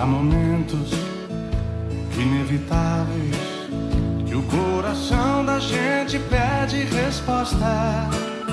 momentos inevitáveis que o coração da gente pede resposta.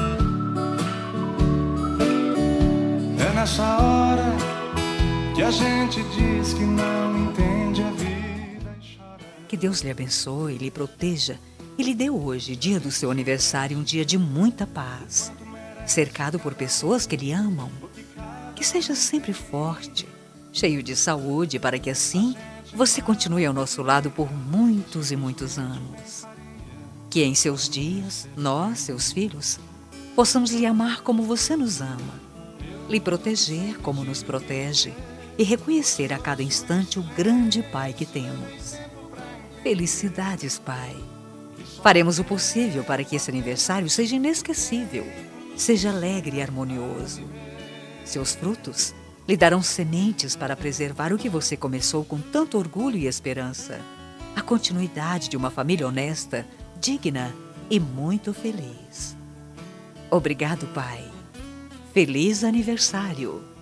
É nessa hora que a gente diz que não entende a vida e chora. Que Deus lhe abençoe, lhe proteja e lhe dê hoje, dia do seu aniversário, um dia de muita paz, cercado por pessoas que lhe amam. Que seja sempre forte, cheio de saúde, para que assim você continue ao nosso lado por muitos e muitos anos. Que em seus dias, nós, seus filhos, possamos lhe amar como você nos ama, lhe proteger como nos protege e reconhecer a cada instante o grande Pai que temos. Felicidades, Pai! Faremos o possível para que esse aniversário seja inesquecível, seja alegre e harmonioso. Seus frutos lhe darão sementes para preservar o que você começou com tanto orgulho e esperança. A continuidade de uma família honesta, digna e muito feliz. Obrigado, Pai. Feliz aniversário!